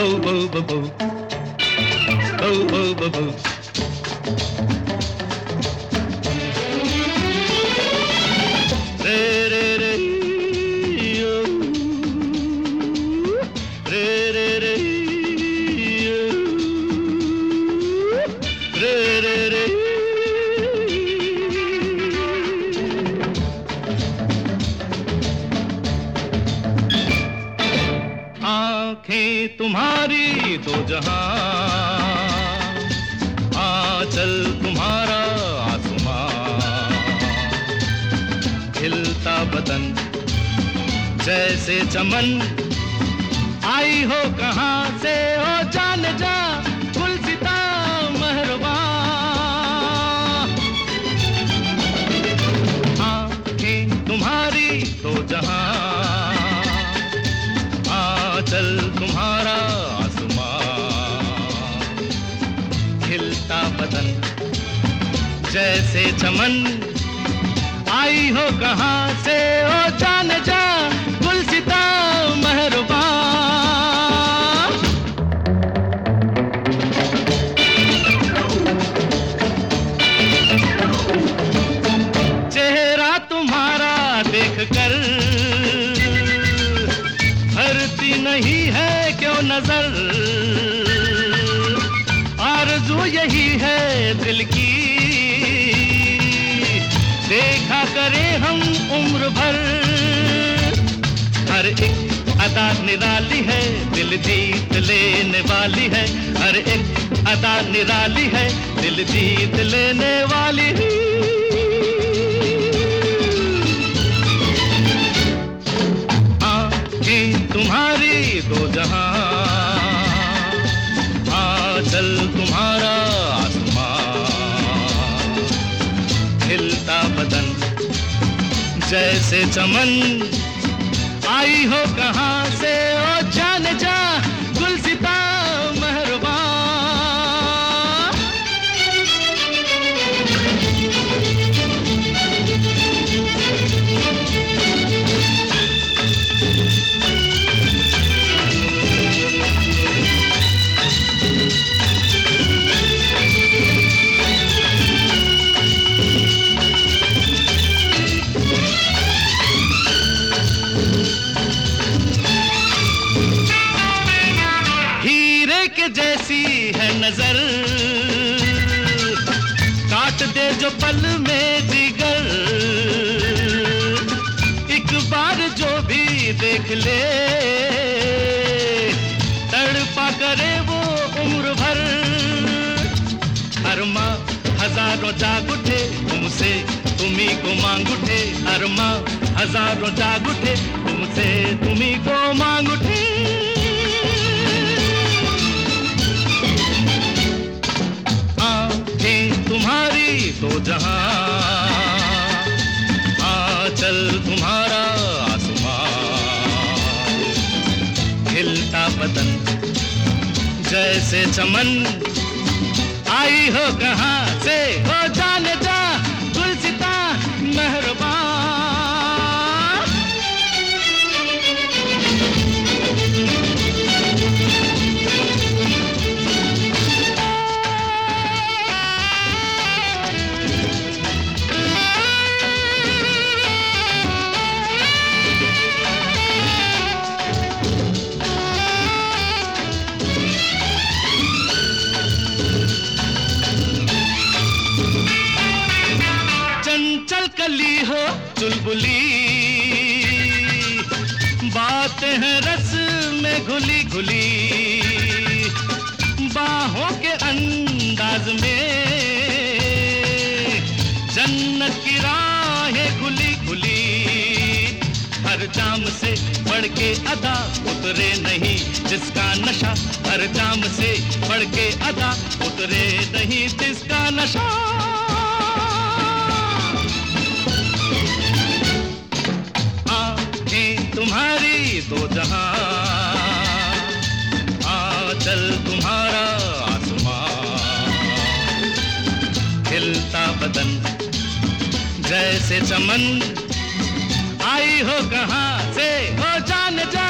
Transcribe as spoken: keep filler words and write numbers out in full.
Oh, oh, oh, oh. Oh, oh, oh, oh. Re, re, re, oh. Re, re, re, oh. Re, re, re. आँखें तुम्हारी दो जहां, आंचल तुम्हारा आसमां, खिलता बदन जैसे चमन, आई हो कहां से हो जान जा गुलसिता मेहरबां। आँखें तुम्हारी दो जहां, आंचल तुम्हारा आसमां, खिलता बदन जैसे चमन, आई हो कहां से ओ जान जा गुलसिता मेहरबां। चेहरा तुम्हारा देख कर भरती नहीं है क्यों नजर, आरज़ू यही है दिल की, देखा करें हम उम्र भर। हर एक अदा निराली है, दिल जीत लेने वाली है, हर एक अदा निराली है, दिल जीत लेने वाली है। आँखें तुम्हारी दो जहां, आंचल तुम्हारा आसमां, खिलता बदन जैसे चमन, आई हो कहां से ओ जान जा गुलसिता मेहरबां। जैसी है नजर, काट दे जो पल में जिगर, एक बार जो भी देख ले तड़पा करे वो उम्र भर। हर माँ हजारों जाग उठे तुमसे तुम्ही को मांग उठे, हर माँ हजारों जाग उठे तुमसे तुम्ही को मांग उठे। तुम्हारी तो जहां, आंचल तुम्हारा आसमां, खिलता बदन जैसे चमन, आई हो कहां से हो जान जा गुलसिता मेहरबां। कली हो चुलबुली, बातें हैं रस में घुली घुली, बाहों के अंदाज में जन्नत की राहें खुली खुली। हर जाम से बढ़ के अदा उतरे नहीं जिसका नशा, हर जाम से बढ़ के अदा उतरे नहीं जिसका नशा। तुम्हारी तो जहां, आंचल तुम्हारा आसमां, खिलता बदन जैसे चमन, आई हो कहां से हो जान जा